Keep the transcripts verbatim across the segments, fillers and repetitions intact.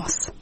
ماست.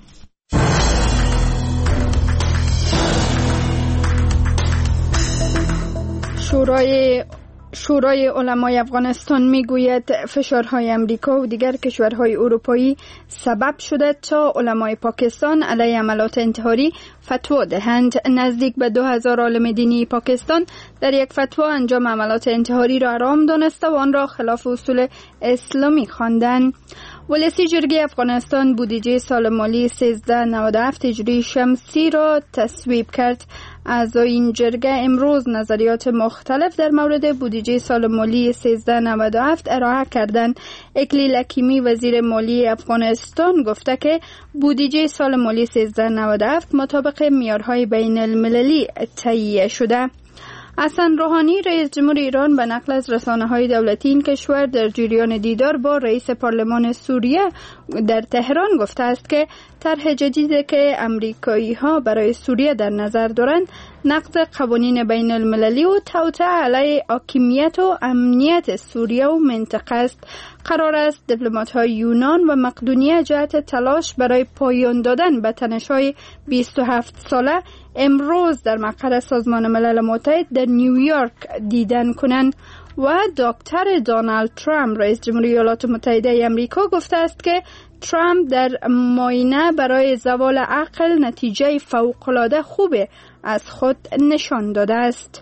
شورای شورای علمای افغانستان میگوید فشارهای امریکا و دیگر کشورهای اروپایی سبب شده تا علمای پاکستان علیه عملات انتحاری فتوا دهند. نزدیک به دو هزار عالم دینی پاکستان در یک فتوا انجام عملات انتحاری را حرام دانسته و آن را خلاف اصول اسلامی خواندند. ولسی جرگه افغانستان بودجه سال مالی سیزده نود و هفت هجری شمسی را تصویب کرد. اعضای این جرگه امروز نظریات مختلف در مورد بودجه سال مالی سیزده نود و هفت ارائه کردند. اکلیل حکیمی وزیر مالی افغانستان گفته که بودجه سال مالی سیزده نود و هفت مطابق معیارهای بین المللی تهیه شده. حسن روحانی رئیس جمهور ایران به نقل از رسانه‌های دولتی این کشور در جریان دیدار با رئیس پارلمان سوریه در تهران گفته است که طرح جدیدی که امریکایی‌ها برای سوریه در نظر دارند نقض قوانین بین المللی و توطئه علیه حاکمیت و امنیت سوریه و منطقه است. قرار است دیپلمات‌های یونان و مقدونیه جهت تلاش برای پایان دادن به تنش‌های بیست و هفت ساله امروز در مقر سازمان ملل متحد در نیویورک دیدن کنند. و دکتر دونالد ترامپ رئیس جمهوری ایالات متحده آمریکا گفته است که ترامپ در معاینه برای زوال عقل نتیجه فوق‌العاده خوب از خود نشان داده است.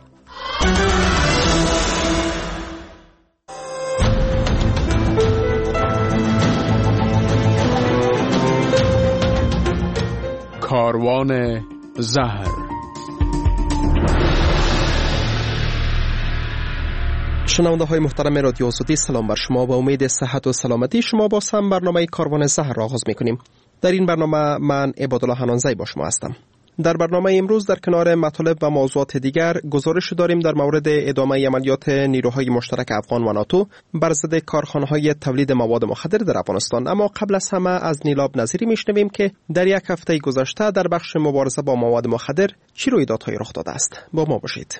کاروان زهر. شنونده های محترم رادیو آزادی، سلام بر شما. با امید صحت و سلامتی شما با سم برنامه کاروان زهر را آغاز می‌کنیم. در این برنامه من عبادالله حنانزی با شما هستم. در برنامه امروز در کنار مطالب و موضوعات دیگر گزارش داریم در مورد ادامه عملیات نیروهای مشترک افغان و ناتو بر ضد کارخانه‌های تولید مواد مخدر در افغانستان. اما قبل از همه از نیلاب نظیری میشنویم که در یک هفته گذشته در بخش مبارزه با مواد مخدر چه رویدادهایی رخ داده است. با ما باشید.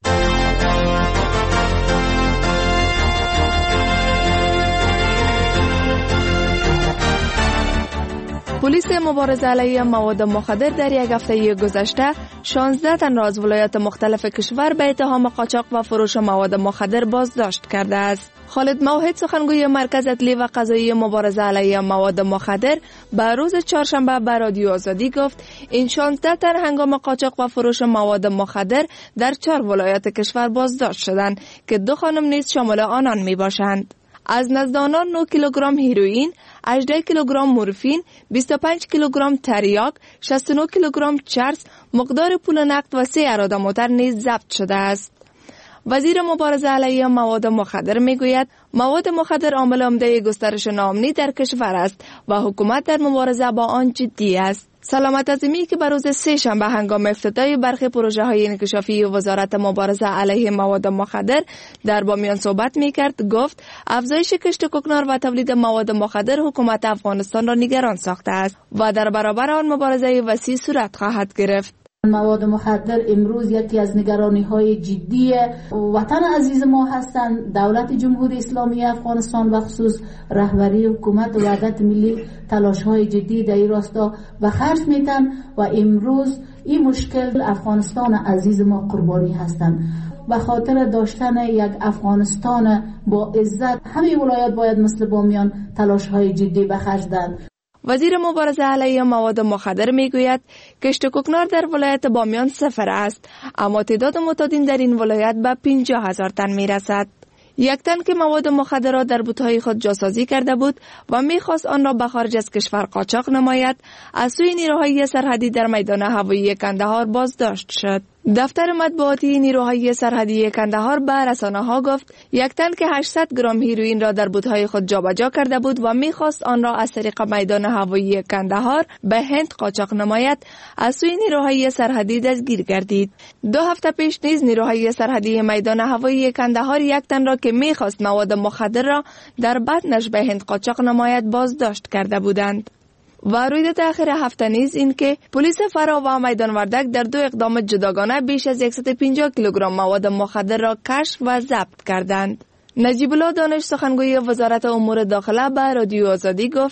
پلیس مبارزه علیه مواد مخدر در یک هفته گذشته شانزده تن را از ولایات مختلف کشور به اتهام قاچاق و فروش مواد مخدر بازداشت کرده است. خالد موحد سخنگوی مرکز اطلاعی و قضایی مبارزه علیه مواد مخدر به روز چهارشنبه به رادیو آزادی گفت این شانزده تن هنگام قاچاق و فروش مواد مخدر در چهار ولایت کشور بازداشت شدند که دو خانم نیز شامل آنان می باشند. از نزد آنان نه کیلوگرم هیروئین، هجده کیلوگرم مورفین، بیست و پنج کیلوگرم تریاک، شصت و نه کیلوگرم چرس، مقدار پول نقد و سه اراده موتر نیز ضبط شده است. وزیر مبارزه علیه مواد مخدر میگوید مواد مخدر عامل عمده گسترش ناامنی در کشور است و حکومت در مبارزه با آن جدی است. سلامت عظیمی که بر روز سه شنبه هنگام افتتاح برخی پروژه های انکشافی وزارت مبارزه علیه مواد مخدر در بامیان صحبت میکرد گفت افزایش کشت کوکنار و تولید مواد مخدر حکومت افغانستان را نگران ساخته است و در برابر آن مبارزه وسیع صورت خواهد گرفت. مواد مخدر امروز یکی از نگرانی های جدی وطن عزیز ما هستند. دولت جمهوری اسلامی افغانستان و خصوص رهبری حکومت و وحدت ملی تلاش های جدی در این راستا و خرج میتن و امروز این مشکل افغانستان عزیز ما قربانی هستند. به خاطر داشتن یک افغانستان با عزت همه ولایات باید مثل بامیان تلاش های جدی به خرج دهند. وزیر مبارزه علیه مواد مخدر میگوید کشت کوکنار در ولایت بامیان صفر است اما تعداد معتادین در این ولایت به پنجاه هزار تن میرسد. یک تن که مواد مخدر را در بوتهای خود جاسازی کرده بود و میخواست آن را به خارج از کشور قاچاق نماید از سوی نیروهای سرحدی در میدان هوایی کندهار بازداشت شد. دفتر مطبوعاتی نیروهای سرحدی کندهار به رسانه‌ها گفت یک تن که هشتصد گرم هیروئین را در بوتهای خود جابجا کرده بود و میخواست آن را از طریق میدان هوایی کندهار به هند قاچاق نماید از سوی نیروهای سرحدی دستگیر گردید. دو هفته پیش نیز نیروهای سرحدی میدان هوایی کندهار یک تن را که میخواست مواد مخدر را در بدنش به هند قاچاق نماید بازداشت کرده بودند. و رویداد اخیر هفته نیز این که پلیس فرا و میدان وردک در دو اقدام جداگانه بیش از صد و پنجاه کیلوگرم مواد مخدر را کشف و ضبط کردند. نجیب الله دانش سخنگوی وزارت امور داخله به رادیو آزادی گفت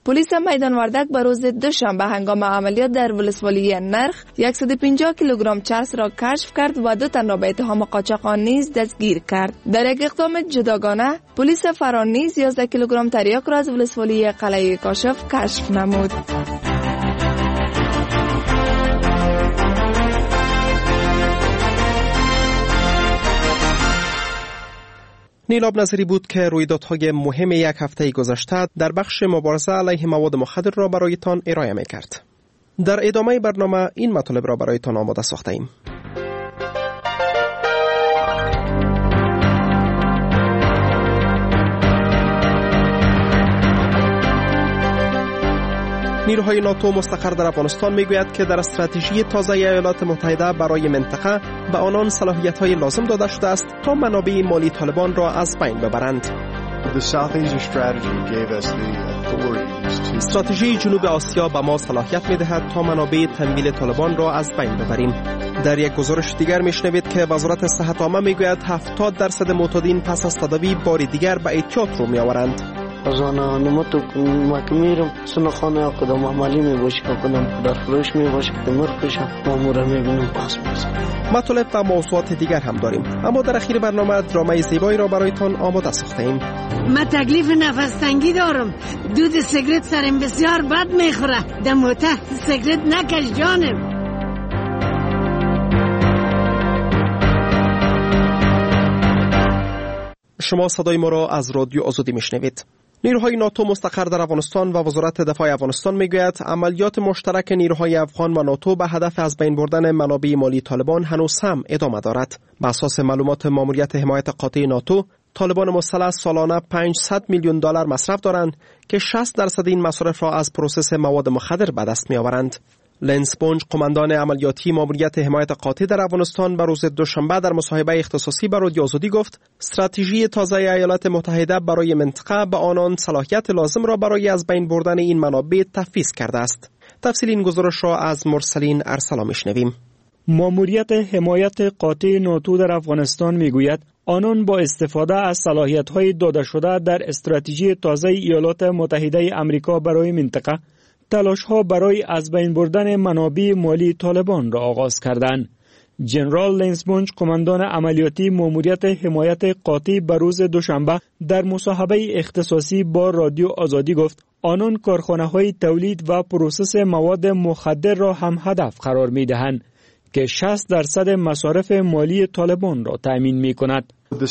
پلیس میدان وردک به روز دوشنبه هنگام عملیات در ولسوالی نرخ صد و پنجاه کیلوگرم چرس را کشف کرد و دو تن را به اتهام قاچاق آن نیز دستگیر کرد. در یک اقدام جداگانه پلیس فران نیز یازده کیلوگرم تریاک را از ولسوالی قلعه کاشف کشف نمود. نیلاب نظری بود که رویدادهای مهم یک هفته گذشته در بخش مبارزه علیه مواد مخدر را برایتان ارائه می‌کرد. در ادامه برنامه این مطالب را برایتان آماده ساخته ایم. نیروهای ناتو مستقر در افغانستان میگوید که در استراتژی تازه ایالات متحده برای منطقه به آنان صلاحیت‌های لازم داده شده است تا منابع مالی طالبان را از بین ببرند. استراتژی جنوب آسیا به ما صلاحیت می‌دهد تا منابع تمویل طالبان را از بین ببریم. در یک گزارش دیگر میشنوید که وزارت صحت عامه میگوید هفتاد درصد معتادین پس از تداوی بار دیگر به اعتیاد رو میآورند. از آن نموتو مکمیرم سنخانه کدام عملی می باشه که کدام در فروش می باشه که مرد بشم ماموره می بینم پاس میزم. مطالب و موضوعات دیگر هم داریم، اما در اخیر برنامه درامه زیبایی را برایتان آماده ساخته ایم. من تکلیف نفس تنگی دارم، دود سیگرت سرم بسیار بد میخوره، دم تحت سیگرت نکش جانم. شما صدای ما را از رادیو آزادی میشنوید. نیروهای ناتو مستقر در افغانستان و وزارت دفاع افغانستان میگوید عملیات مشترک نیروهای افغان و ناتو به هدف از بین بردن منابع مالی طالبان هنوز هم ادامه دارد. بر اساس معلومات ماموریت حمایت قاطع ناتو، طالبان مسلح سالانه پانصد میلیون دلار مصرف دارند که شصت درصد این مصرف را از پروسس مواد مخدر به دست میآورند. لنس بونج، قماندان عملیاتی ماموریت حمایت قاطع در افغانستان، به روز دوشنبه در مصاحبه اختصاصی با رادیو آزادی گفت استراتژی تازه ایالات متحده برای منطقه به آنان صلاحیت لازم را برای از بین بردن این منابع تفویض کرده است. تفصیل این گزارش را از مرسلین ارسلا میشنویم. ماموریت حمایت قاطع ناتو در افغانستان میگوید آنان با استفاده از صلاحیت‌های داده شده در استراتژی تازه ایالات متحده آمریکا برای منطقه تلاش‌ها برای از بین بردن منابع مالی طالبان را آغاز کردند. جنرال لنس بونج، قماندان عملیاتی ماموریت حمایت قاطع به روز دوشنبه در مصاحبه اختصاصی با رادیو آزادی گفت آنان کارخانه‌های تولید و پروسس مواد مخدر را هم هدف قرار می‌دهند که شصت درصد مصارف مالی طالبان را تأمین می‌کند.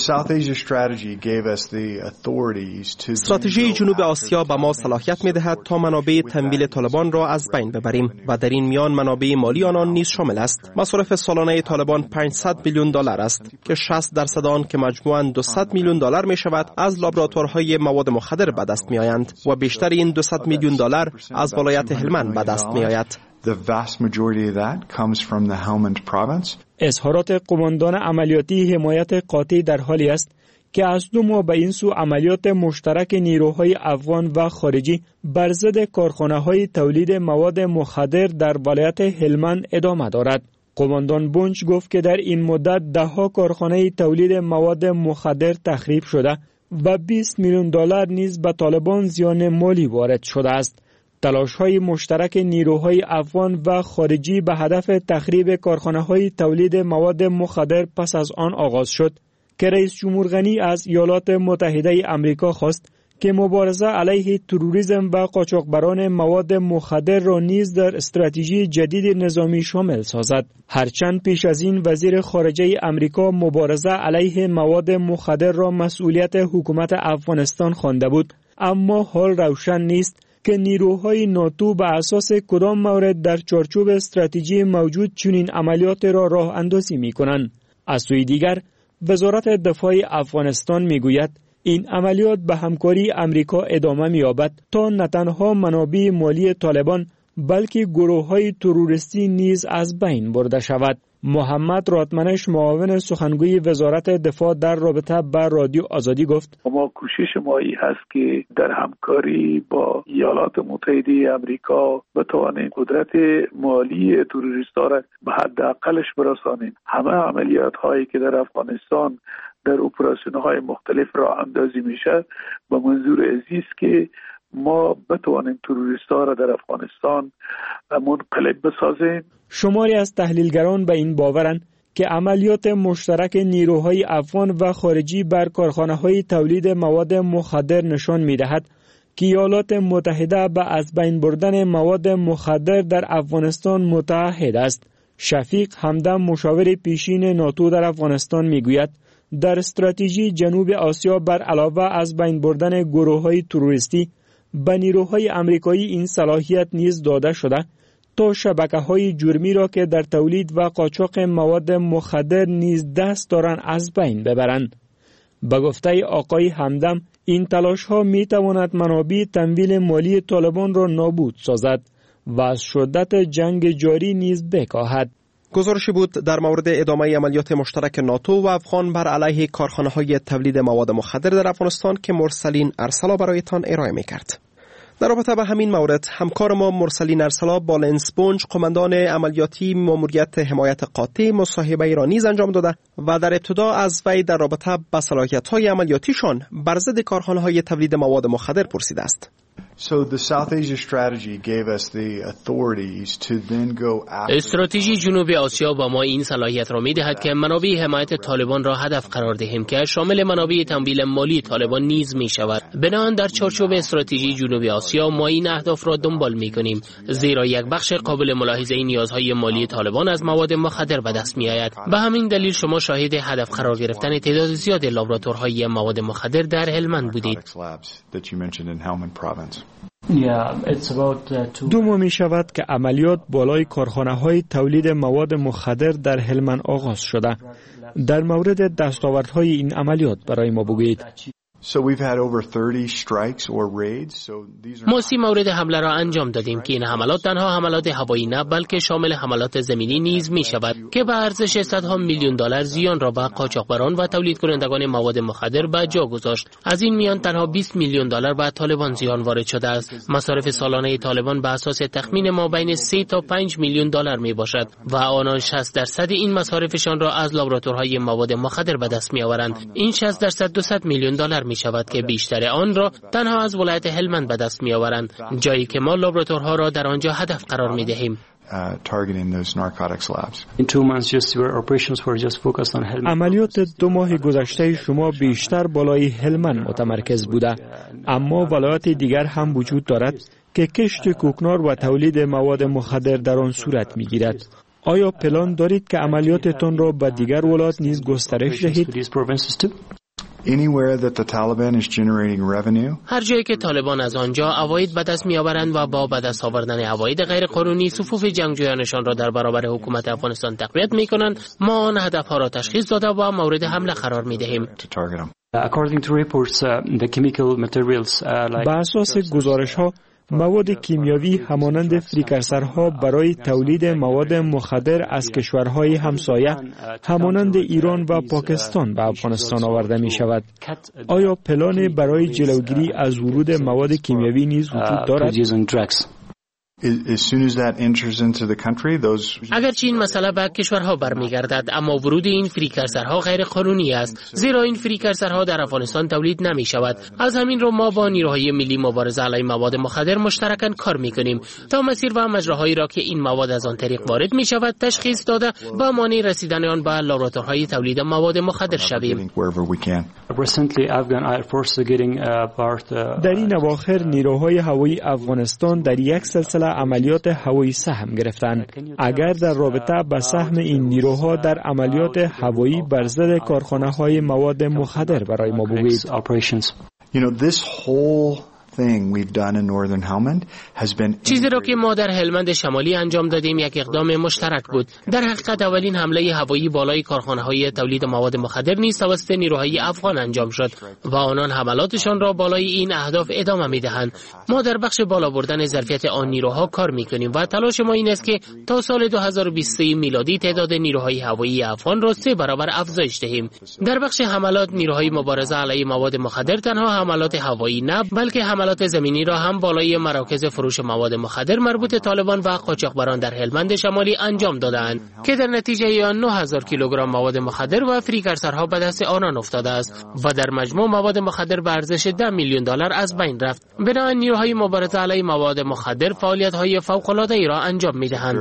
استراتژی جنوب آسیا به ما صلاحیت می‌دهد تا منابع تمویل طالبان را از بین ببریم و در این میان منابع مالی آنان نیز شامل است. مصارف سالانه طالبان پانصد میلیون دلار است که شصت درصد آن که مجموعاً دویست میلیون دلار می‌شود از لابراتوارهای مواد مخدر به دست می‌آیند و بیشتر این دویست میلیون دلار از ولایت هلمند به دست می‌آید. The vast majority of that comes from the Helmand province. اظهارات قماندان عملیاتی حمایت قاطع در حالی است که از دو ماه به این سو عملیات مشترک نیروهای افغان و خارجی بر ضد کارخانه‌های تولید مواد مخدر در ولایت هلمند ادامه دارد. قماندان بونج گفت که در این مدت ده‌ها کارخانه تولید مواد مخدر تخریب شده و بیست میلیون دلار نیز به طالبان زیان مالی وارد شده است. تلاش‌های مشترک نیروهای افغان و خارجی به هدف تخریب کارخانه‌های تولید مواد مخدر پس از آن آغاز شد که رئیس جمهور غنی از ایالات متحده آمریکا خواست که مبارزه علیه تروریسم و قاچاقبران مواد مخدر را نیز در استراتژی جدید نظامی شامل سازد. هرچند پیش از این وزیر خارجه آمریکا مبارزه علیه مواد مخدر را مسئولیت حکومت افغانستان خوانده بود، اما حال روشن نیست که نیروهای ناتو به اساس کدام مورد در چارچوب استراتژی موجود چنین عملیات را راه اندازی می کنند. از سوی دیگر وزارت دفاع افغانستان می گوید این عملیات به همکاری امریکا ادامه می یابد تا نه تنها منابع مالی طالبان بلکه گروه‌های تروریستی نیز از بین برده شود. محمد راتمنش، معاون سخنگوی وزارت دفاع در رابطه با رادیو آزادی گفت ما کوشش ما ای هست که در همکاری با ایالات متحده آمریکا بتوانیم قدرت مالی تروریست‌ها را به حداقلش برسانیم. همه عملیات هایی که در افغانستان در اپراسیون های مختلف راه اندازی میشه با منظور عزیز که ما بتوانیم تروریست ها را در افغانستان منقلب بسازیم. شماری از تحلیلگران به این باورند که عملیات مشترک نیروهای افغان و خارجی بر کارخانه‌های تولید مواد مخدر نشان می‌دهد که ایالات متحده به از بین بردن مواد مخدر در افغانستان متعهد است. شفیق همدم مشاور پیشین ناتو در افغانستان میگوید در استراتژی جنوب آسیا بر علاوه از بین بردن گروه‌های تروریستی به نیروهای آمریکایی این صلاحیت نیز داده شده تا شبکه‌های جرمی را که در تولید و قاچاق مواد مخدر نیز دست دارند از بین ببرند. به گفته آقای همدم این تلاش‌ها می‌تواند منابع تمویل مالی طالبان را نابود سازد و از شدت جنگ جاری نیز بکاهد. گزارشی بود در مورد ادامه عملیات مشترک ناتو و افغان بر علیه کارخانه‌های تولید مواد مخدر در افغانستان که مرسلین ارسلا برایتان ارائه می‌کرد. در رابطه با همین مورد همکار ما مرسلین ارسلا با لنسبونج قماندان عملیاتی ماموریت حمایت قاطع مصاحبه را نیز انجام داده و در ابتدا از وی در رابطه با صلاحیت‌های عملیاتیشان بر ضد کارخانه‌های تولید مواد مخدر پرسیده است. استراتژی جنوب آسیا با ما این صلاحیت را می‌دهد که منابع حمایت طالبان را هدف قرار دهیم که شامل منابع تمویل مالی طالبان نیز می‌شود. بنابراین در چارچوب استراتژی جنوب آسیا ما این اهداف را دنبال می‌کنیم، زیرا یک بخش قابل ملاحظه نیازهای مالی طالبان از مواد مخدر به دست می‌آید. به همین دلیل شما شاهد هدف قرار گرفتن تعداد زیاد لابراتوارهای مواد مخدر در هلمند بودید. دو ماه می شود که عملیات بالای کارخانه‌های تولید مواد مخدر در هلمند آغاز شده. در مورد دستاوردهای این عملیات برای ما بگویید. ما سی مورد حمله را انجام دادیم که این حملات تنها حملات هوایی نه بلکه شامل حملات زمینی نیز می شود که به ارزش صدها میلیون دلار زیان را به قاچاقبران و تولید کنندگان مواد مخدر به جا گذاشت. از این میان تنها بیست میلیون دلار به طالبان زیان وارد شده است. مصارف سالانه طالبان به اساس تخمین ما بین سه تا پنج میلیون دلار می باشد و آنان شصت درصد این مصارفشان را از لابراتوارهای مواد مخدر به دست می آورند. این شصت درصد دویست میلیون دلار می شود که بیشتر آن را تنها از ولایت هلمند به دست می آورند، جایی که ما لابراتوارها را در آنجا هدف قرار می دهیم. عملیات دو ماه گذشته شما بیشتر بالای هلمند متمرکز بوده، اما ولایات دیگر هم وجود دارد که کشت کوکنار و تولید مواد مخدر در آن صورت می گیرد. آیا پلان دارید که عملیاتتان را به دیگر ولایات نیز گسترش دهید؟ هر جایی که طالبان از آنجا عواید به دست می‌آورند و با به دست آوردن عواید غیرقانونی صفوف جنگجویانشان را در برابر حکومت افغانستان تقویت می‌کنند، ما آن هدف‌ها را تشخیص داده و مورد حمله قرار می‌دهیم. به اساس گزارش‌ها مواد کیمیاوی همانند فریکرسرها برای تولید مواد مخدر از کشورهای همسایه همانند ایران و پاکستان به افغانستان آورده می شود. آیا پلان برای جلوگیری از ورود مواد کیمیاوی نیز وجود دارد؟ اگرچه این مسئله به کشورها برمیگردد، اما ورود این فریکرسرها غیر قانونی است، زیرا این فریکرسرها در افغانستان تولید نمی شود. از همین رو ما با نیروهای ملی مبارزه علیه مواد مخدر مشترکاً کار می کنیم تا مسیر و مجراهایی را که این مواد از آن طریق وارد می شود تشخیص داده و مانع رسیدن آن به لابراتوارهای تولید مواد مخدر شویم. در این اواخر نیروهای هوایی افغانستان در یک سلسله عملیات هوایی سهم گرفتند. اگر در رابطه با سهم این نیروها در عملیات هوایی بر ضد کارخانه‌های مواد مخدر برای ما بگویید. چیزی را که ما در هلمند شمالی انجام دادیم یک اقدام مشترک بود. در حقیقت اولین حمله هوایی بالای کارخانه‌های تولید مواد مخدر نیز توسط نیروهای افغان انجام شد و آنان حملاتشان را بالای این اهداف ادامه می‌دهند. ما در بخش بالا بردن ظرفیت آن نیروها کار می‌کنیم و تلاش ما این است که تا سال دو هزار و بیست و سه میلادی تعداد نیروهای هوایی افغان را سه برابر افزایش دهیم. در بخش حملات نیروهای مبارزه علیه مواد مخدر تنها حملات هوایی نه بلکه حملات حملات زمینی را هم بالای مراکز فروش مواد مخدر مربوط طالبان و قاچاقبران در هلمند شمالی انجام دادند که در نتیجه آن نه هزار کیلوگرم مواد مخدر و فریکرسرها به دست آنان افتاده است و در مجموع مواد مخدر به ارزش ده میلیون دلار از بین رفت. بنابراین نیروهای مبارزه علیه مواد مخدر فعالیت‌های فوق‌العاده‌ای را انجام می‌دهند.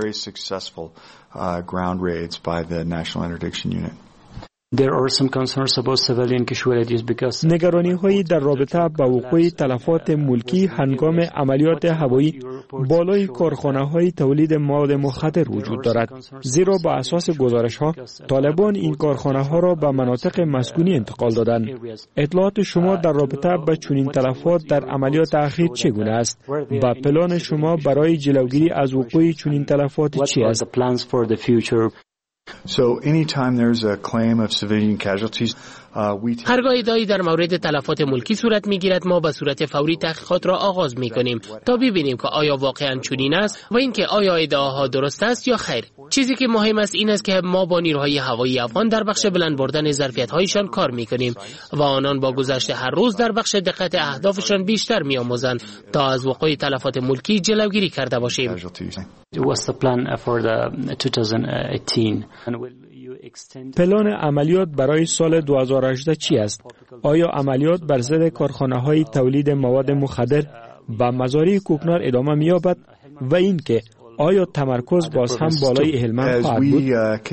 نگرانی هایی در رابطه با وقوع تلفات ملکی هنگام عملیات هوایی بالای کارخانه های تولید مواد مخدر وجود دارد، زیرا با اساس گزارش ها طالبان این کارخانه ها را به مناطق مسکونی انتقال دادند. اطلاعات شما در رابطه با چنین تلفات در عملیات اخیر چگونه است و پلان شما برای جلوگیری از وقوع چنین تلفات چی است؟ So anytime there's a claim of civilian casualties, هرگاه ادعایی در مورد تلفات ملکی صورت میگیرد ما به صورت فوری تحقیقات را آغاز میکنیم تا ببینیم که آیا واقعا چنین است و اینکه آیا ادعاها درست است یا خیر. چیزی که مهم است این است که ما با نیروهای هوایی افغان در بخش بلند بردن ظرفیت‌هایشان کار میکنیم و آنان با گذشت هر روز در بخش دقت اهدافشان بیشتر میآموزند تا از وقوع تلفات ملکی جلوگیری کرده باشیم. پلان عملیات برای سال دو هزار و هجده چی است؟ آیا عملیات بر ضد کارخانه‌های تولید مواد مخدر و مزارع کوکنار ادامه می‌یابد و اینکه آیا تمرکز باز هم بالای هلمند خواهد بود؟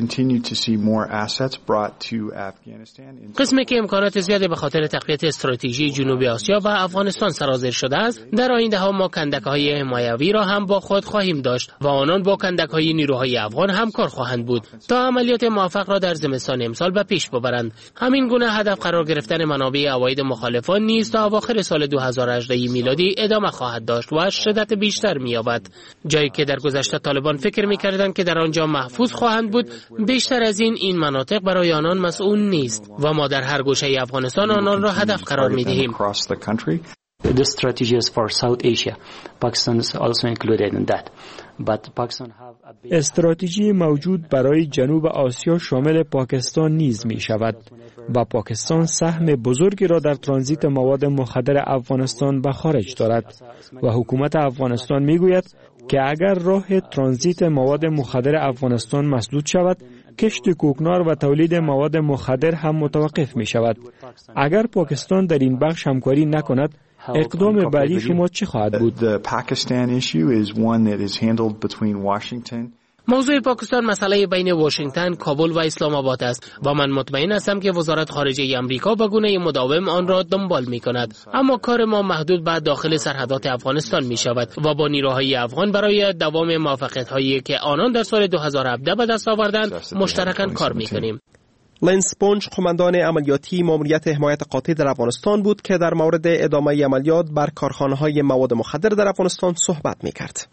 قسمی که امکانات زیادی به خاطر تقویت استراتژی جنوب آسیا و افغانستان سرازیر شده است، در آینده ها ما کندک‌های حمایوی را هم با خود خواهیم داشت و آنان با کندک‌های نیروهای افغان همکار خواهند بود تا عملیات موفق را در زمستان امسال به پیش ببرند. همین گونه هدف قرار گرفتن منابع عواید مخالفان نیز تا اواخر سال دو هزار و هجده میلادی ادامه خواهد داشت و شدت بیشتر می‌یابد. جایی که در گذشته طالبان فکر می‌کردند که در آنجا محفوظ خواهند بود، بیشتر از این این مناطق برای آنان مسئول نیست و ما در هر گوشه افغانستان آنان را هدف قرار می‌دهیم. The strategies for South Asia, Pakistan is also included in that. But Pakistan have a big... استراتژی موجود برای جنوب آسیا شامل پاکستان نیز می شود و پاکستان سهم بزرگی را در ترانزیت مواد مخدر افغانستان به خارج دارد و حکومت افغانستان می گوید که اگر راه ترانزیت مواد مخدر افغانستان مسدود شود، کشت کوکنار و تولید مواد مخدر هم متوقف می شود. اگر پاکستان در این بخش همکاری نکند، اقدام بعدی شما چه خواهد بود؟ موضوع پاکستان مسئله بین واشنگتن، کابل و اسلام آباد است و من مطمئن هستم که وزارت خارجه آمریکا به گونه مداوم آن را دنبال می کند. اما کار ما محدود به داخل سرحدات افغانستان می شود و با نیروهای افغان برای دوام موفقیت هایی که آنان در سال دو هزار و هفده به دست آوردند مشترکاً کار می کنیم. لنس پونج قماندان عملیاتی ماموریت حمایت قاطع در افغانستان بود که در مورد ادامه عملیات بر کارخانه‌های مواد مخدر در افغانستان صحبت می‌کرد.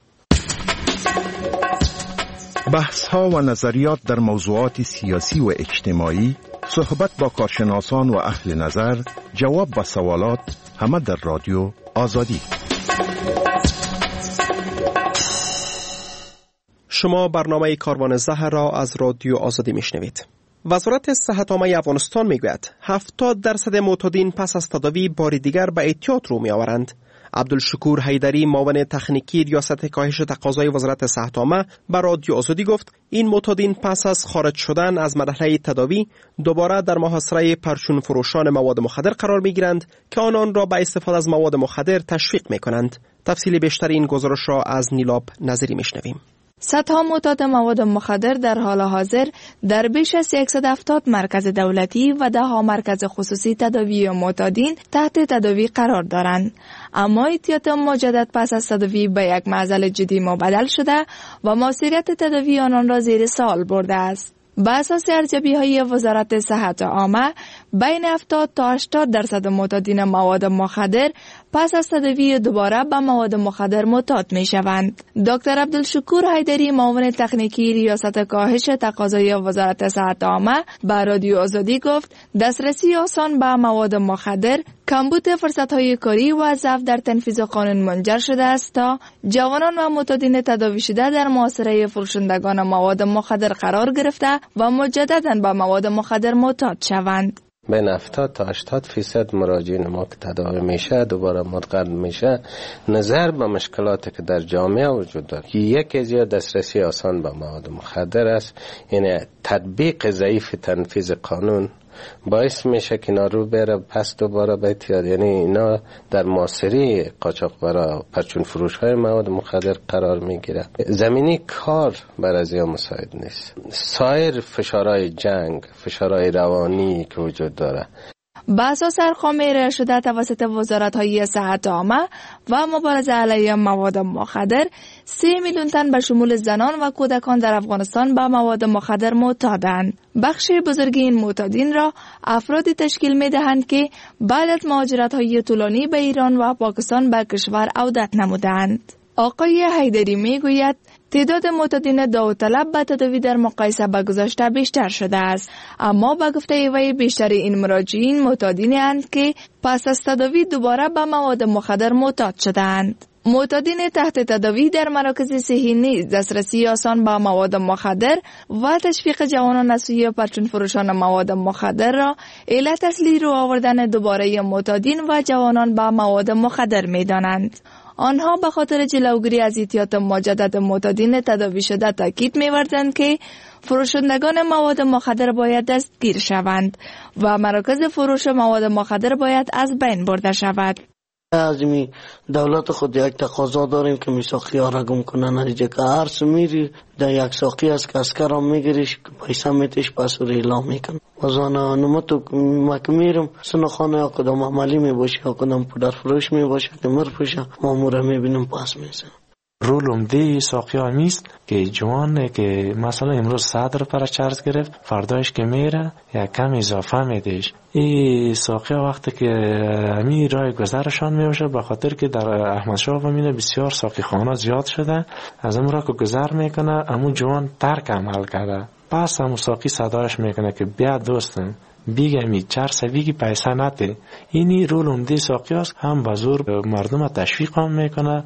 بحث‌ها و نظریات در موضوعات سیاسی و اجتماعی، صحبت با کارشناسان و اهل نظر، جواب به سوالات، همه در رادیو آزادی. شما برنامه کاروان زهر را از رادیو آزادی میشنوید. وزارت صحت عامه افغانستان میگوید هفتاد درصد معتادین پس از تداوی بار دیگر به اعتیاد رو میآورند. عبدالشکور حیدری معاون تکنیکی ریاست کاهش تقاضای وزارت صحت عامه به رادیو آزادی گفت این معتادین پس از خارج شدن از مرحله تداوی دوباره در محاصره پرچون فروشان مواد مخدر قرار میگیرند که آنان را به استفاده از مواد مخدر تشویق میکنند. تفصیل بیشتر این گزارش را از نیلاب نظری میشنویم. صدها معتاد مواد مخدر در حال حاضر در بیش از صد و هفتاد مرکز دولتی و ده ها مرکز خصوصی تداوی معتادین تحت تداوی قرار دارند. اما اعتیاد مجدد پس از تداوی به یک معضل جدی مبدل شده و مؤثریت تداوی آنان را زیر سوال برده است. به اساس ارزیابی‌های وزارت صحت عامه بین هفتاد تا هشتاد درصد معتادین مواد مخدر پس از تداوی دوباره به مواد مخدر معتاد می‌شوند. دکتر عبدالشکور حیدری معاون تکنیکی ریاست کاهش تقاضای وزارت صحت عامه به رادیو آزادی گفت دسترسی آسان به مواد مخدر کمبود فرصت‌های کاری و ضعف در تنفیذ قانون منجر شده است تا جوانان و معتادین تداوی شده در محاصره فروشندگان مواد مخدر قرار گرفته و مجدداً به مواد مخدر معتاد شوند. بین هفتاد تا هشتاد فیصد مراجعین ما که تداوی میشه دوباره متقدم میشه، نظر به مشکلاتی که در جامعه وجود داره. یکی از دسترسی آسان به مواد مخدر است، یعنی تطبیق ضعیف تنفیذ قانون باعث میشه که اینا رو بره پس دوباره به اعتیاد. یعنی اینا در معاصری قاچاقبرا پرچون فروش های مواد مخدر قرار میگیره. زمینی کار بر از یا مساعد نیست. سایر فشارهای جنگ، فشارهای روانی که وجود داره، به اساس ارقام ارائه شده توسط وزارت‌های صحت عامه و مبارزه علیه مواد مخدر، سه میلیون تن به شمول زنان و کودکان در افغانستان به مواد مخدر معتادند. بخش بزرگی این معتادین را افرادی تشکیل می‌دهند که بعد از مهاجرت‌های طولانی به ایران و پاکستان به کشور عودت نمودند. آقای حیدری میگوید تعداد معتادین داوطلب به تداوی در مقایسه با گذشته بیشتر شده است، اما به گفته وی بیشتر این مراجعین معتادینی اند که پس از تداوی دوباره به مواد مخدر معتاد شدند. معتادین تحت تداوی در مراکز صحی نیز دسترسی آسان به مواد مخدر و تشویق جوانان از سوی پرچون فروشان مواد مخدر را علت اصلی رو آوردن دوباره معتادین و جوانان به مواد مخدر می‌دانند. آنها به خاطر جلوگیری از اعتیاد مجدد معتادین تداوی شده تاکید می‌ورزند که فروشندگان مواد مخدر باید دستگیر شوند و مراکز فروش مواد مخدر باید از بین برده شود. از می دولت خود یک تقاضا داریم که می ساقی ها را گم کنن. نتیجه که هر سمیری در یک ساقی است که اسکر هم میگیریش پیسه میتیش پس رو اعلام میکن. وزانه نمتو مکمیرم سنخانه یا کدام عملی می باشه یا کدام پودر فروش می باشه که مر پوشه ماموره می بینم پس میزن. رول عمده ساقی ها میست که جوانه که مثلا امروز صدر پر چارج گرفت فردایش که میره یا کم اضافه میدهش. این ساقی ها وقتی که همین راه گذرشان میوشه به خاطر که در احمد شاه ببینه بسیار ساقی خانه زیاد شده، از اون راه که گذر میکنه همون جوان ترک عمل کرده، پس همون ساقی صدایش میکنه که بیا دوستم بیگمی چهار سویگی پیسه نده. اینی رول عمده ساقی هست، هم به زور مردم تشویق هم میکنه.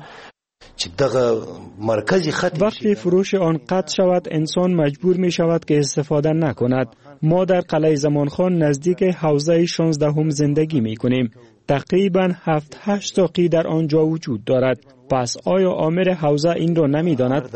وقتی فروش آن قطع شود انسان مجبور می شود که استفاده نکند. ما در قلعه زمانخان نزدیک حوزه شانزدهم زندگی می کنیم. تقریبا هفت هشت ساقی در آنجا وجود دارد. پس آیا آمر حوزه این را نمی داند؟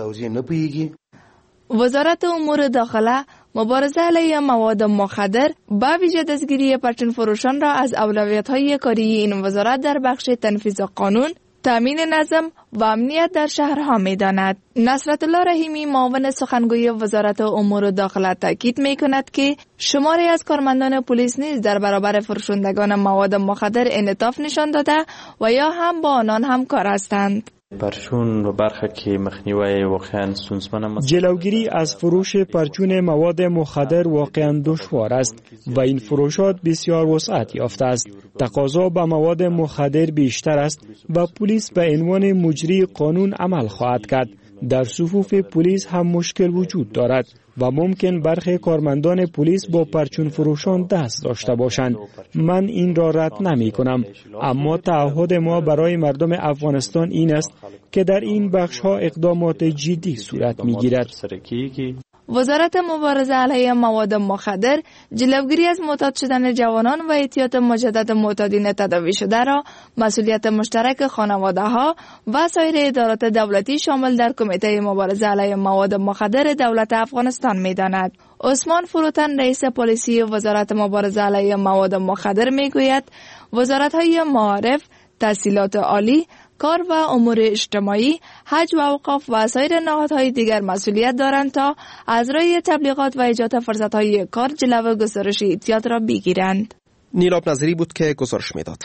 وزارت امور داخله مبارزه علیه مواد مخدر با ویژه دستگیری پرچون فروشان را از اولویت‌های کاری این وزارت در بخش تنفیذ قانون، تامین نظم و امنیت در شهرها می داند. نصرت الله رحیمی معاون سخنگوی وزارت امور داخله تاکید می کند که شماری از کارمندان پلیس نیز در برابر فروشندگان مواد مخدر انعطاف نشان داده و یا هم با آنان همکار هستند. پرچون و برخه که مخنیوی واقعا سونسمن جلوگیری از فروش پرچون مواد مخدر واقعا دشوار است و این فروشات بسیار وسعت یافته است. تقاضا به مواد مخدر بیشتر است و پلیس به عنوان مجری قانون عمل خواهد کرد. در صفوف پلیس هم مشکل وجود دارد و ممکن برخی کارمندان پلیس با پرچون فروشان دست داشته باشند. من این را رد نمی کنم، اما تعهد ما برای مردم افغانستان این است که در این بخش ها اقدامات جدی صورت می گیرد. وزارت مبارزه علیه مواد مخدر جلوگیری از معتاد شدن جوانان و اعتیاد مجدد معتادین تداوی شده را مسئولیت مشترک خانواده ها و سایر ادارات دولتی شامل در کمیته مبارزه علیه مواد مخدر دولت افغانستان می داند. عثمان فروتن رئیس پلیسی وزارت مبارزه علیه مواد مخدر می گوید وزارت های معارف، تحصیلات عالی، کار و امور اجتماعی، حج و اوقاف و سایر نهادهای دیگر مسئولیت دارند تا از راه تبلیغات و ایجاد فرصت‌های کار جلو گسترش اعتیاد را بگیرند. نیلاب نظری بود که گزارش میداد.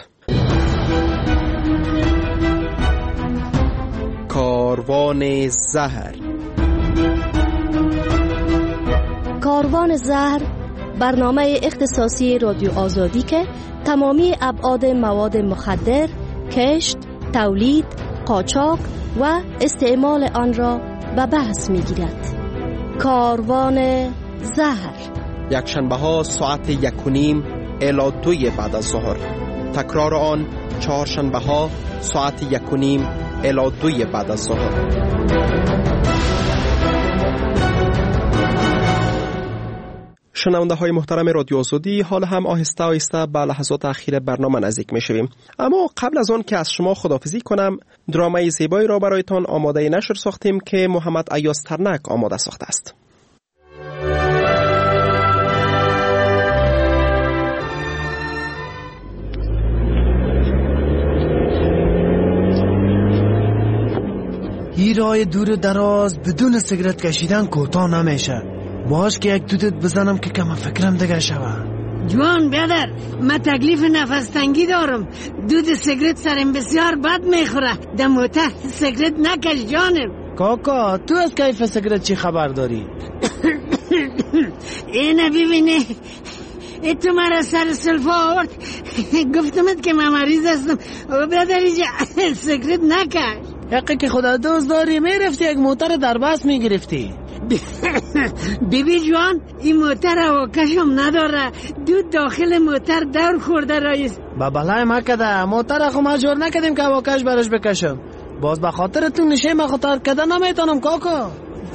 کاروان زهر. کاروان زهر برنامه اختصاصی رادیو آزادی که تمامی ابعاد مواد مخدر، کشت، تولید، قاچاق و استعمال آن را به بحث می‌گیرد. کاروان زهر یک شنبه ها ساعت یک و نیم الی دوی بعد از ظهر. تکرار آن چهار شنبه ها ساعت یک و نیم الی دوی بعد از ظهر. شنونده های محترم رادیو آزادی، حال هم آهسته آهسته به لحظات اخیر برنامه نزدیک می شویم. اما قبل از آن که از شما خداحافظی کنم، درامای زیبایی را برایتان آماده نشر ساختیم که محمد ایاز ترنک آماده ساخته است. این راه دور دراز بدون سیگرت کشیدن کوتاه نمیشه. باش که یک دودت بزنم که کم فکرم دیگه شوه. جوان بیادر، من تکلیف نفس تنگی دارم. دود سیگرت سرم بسیار بد میخوره. در موتر سیگرت نکش جانم. کاکا تو از کیف سیگرت چی خبر داری؟ اینه ببینه، ای تو مرا سر سلفا آورد. گفتمت که من مریض هستم. بیادر اینجا سیگرت نکش. حقی که خدا دوست داری میرفتی یک موتر در بس میگرفتی. بیبی جوان، این موتر هواکشم نداره. دود داخل موتر دور خورده رایز. با بلای ما کده موتر خو مجبور نکدیم که هواکش برش بکشم. باز به خاطر تو نشه ما خطر کده نمیتونم کاکا.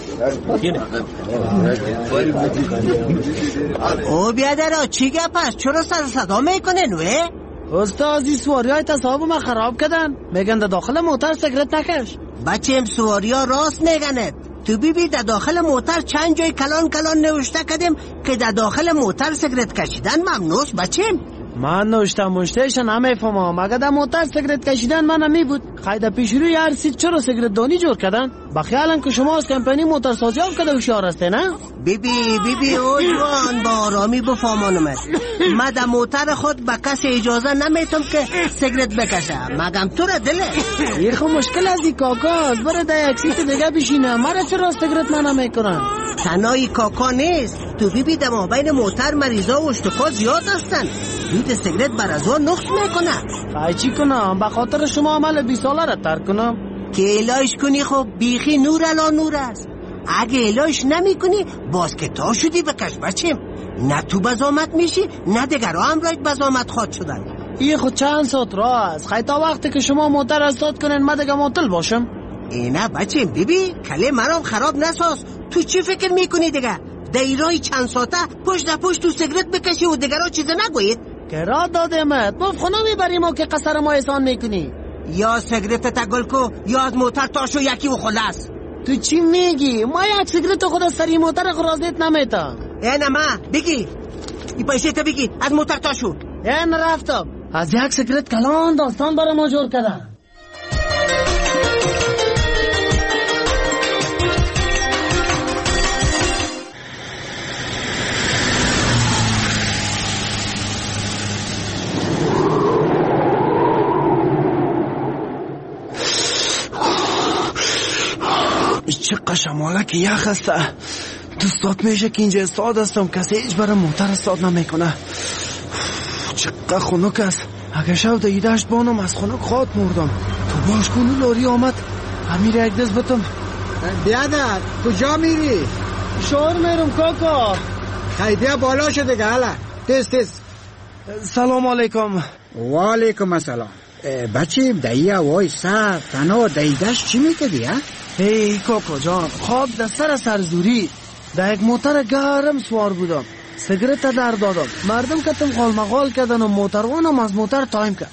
او بیادر چی گپ است؟ چرا سر صدا میکنه نوه؟ استاد این سواری های تصاحب ما خراب کردن. میگن در داخل موتر سیگرت نکش. بچه ام سواری ها راست میگنه. تو بیبی در داخل موتر چند جای کلان کلان نوشته کردیم که در داخل موتر سیگرت کشیدن ممنوعه بچم. من نوشتم مشتهش نمیفهمم. مگه در موتر سیگرت کشیدن من نمی بود. خیلی پیش روی هر سیت چرا سیگرت دانی جور کردن؟ بخیالن که شما از کمپانی موتر سازی هم کده هوشیار هسته نه؟ بیبی بیبی او جوان با آرامی بفهمانمت. من در موتر خود به کسی اجازه نمیتم که سیگرت بکشه. مگم تو را دله این خو مشکل از این کاکاست. برای در یک سیت دیگه بشینه. مرا چرا سیگرت من نمیکنن؟ تنهای کاکا نیست. تو بیبی در مابین موتر مریضا و اشتخا زیاد هستن. دود سیگرت بر از آن نقص میکنه. خواهی چی کنم؟ به خاطر شما عمل بیست ساله را ترک کنم؟ که الهش کنی خب بیخی نور الا نور است. اگه الهش نمی کنی باز که تا شدی بکش بچیم. نه تو بزامت میشی نه دیگر هم راید بزامت خواد شدن. این خود چند ساعت راه است. خیلی تا وقتی که شما موتر استاد کنین من دیگه معطل باشم. اینه بچیم بیبی کله مرام خراب نساز. تو چی فکر میکنی دیگه؟ دیرای چند ساعته پشت در پشت تو سیگرت بکشی و دیگر ها چیز نگوید؟ که را دادمت مفت خونه میبریم و که قصر ما احسان میکنی. یا سیگرت تگل کو یا از موتر تاشو یکی و خلاص. تو چی میگی؟ ما یک سیگرت خود از سری موتر خرازیت نمیتا. اینه ما بگی این پیشه تا بگی از موتر تاشو. این رفتم از یک سیگرت کلان داستان برای ما جور کردن. چه قشماله که یخ هسته. دوستات میشه که اینجا استاد هستم کسی هیچ برای موتر استاد نمیکنه. چقدر خنک است. اگه شو در ایدهشت بانم از خنک خواد مردم. تو باش کنو لاری آمد امیر یک دست بتم. بیادر کجا میری؟ شور میرم کاکا. خیدیه بالا شده گله. تست تست. سلام علیکم. و علیکم السلام. بچه دایی وای سر تنها دایدش چی میکدی ها؟ هی کاکا جان خواب در سر سرزوری در یک موتر گرم سوار بودم. سیگرت در دادم. مردم کتم خال مغال کردن و موتروانم از موتر تایم کرد.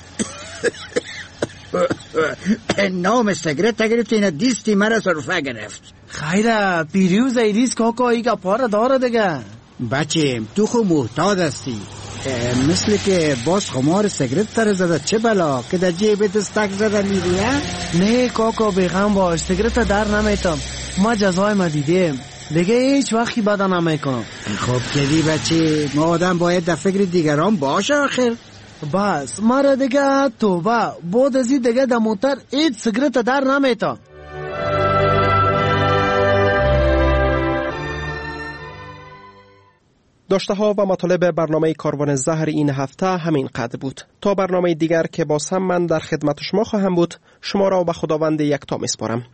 نام سیگرت گرفت اینه دیستی مرا صرفه گرفت. خیره پیریوز ایریز کاکا ایگا پاره داره دیگه. بچه تو خو محتاط هستی. مثل که باز خمار سیگرت سر زده چه بلا که در جیبت استک زده میری ها؟ نه کاکا بیغم باش سیگرت در نمیتم. ما جزای ما دیدیم دیگه هیچ وقتی بدا نمیکنم. خب کدی بچه ما آدم باید در فکر دیگران باشه آخر. بس مرا دیگه توبه بود ازی دیگه در موتر هیچ سیگرت در نمیتم. داشته ها و مطالب برنامه کاروان زهر این هفته همین قدر بود. تا برنامه دیگر که باز هم من در خدمت شما خواهم بود، شما را به خداوند یکتا میسپارم.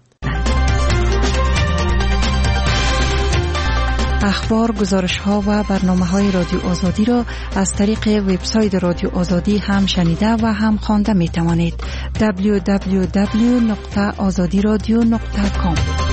اخبار، گزارش ها و برنامه های رادیو آزادی را از طریق وبسایت رادیو آزادی هم شنیده و هم خوانده می توانید. دبلیو دبلیو دبلیو نقطه آزادی رادیو نقطه کام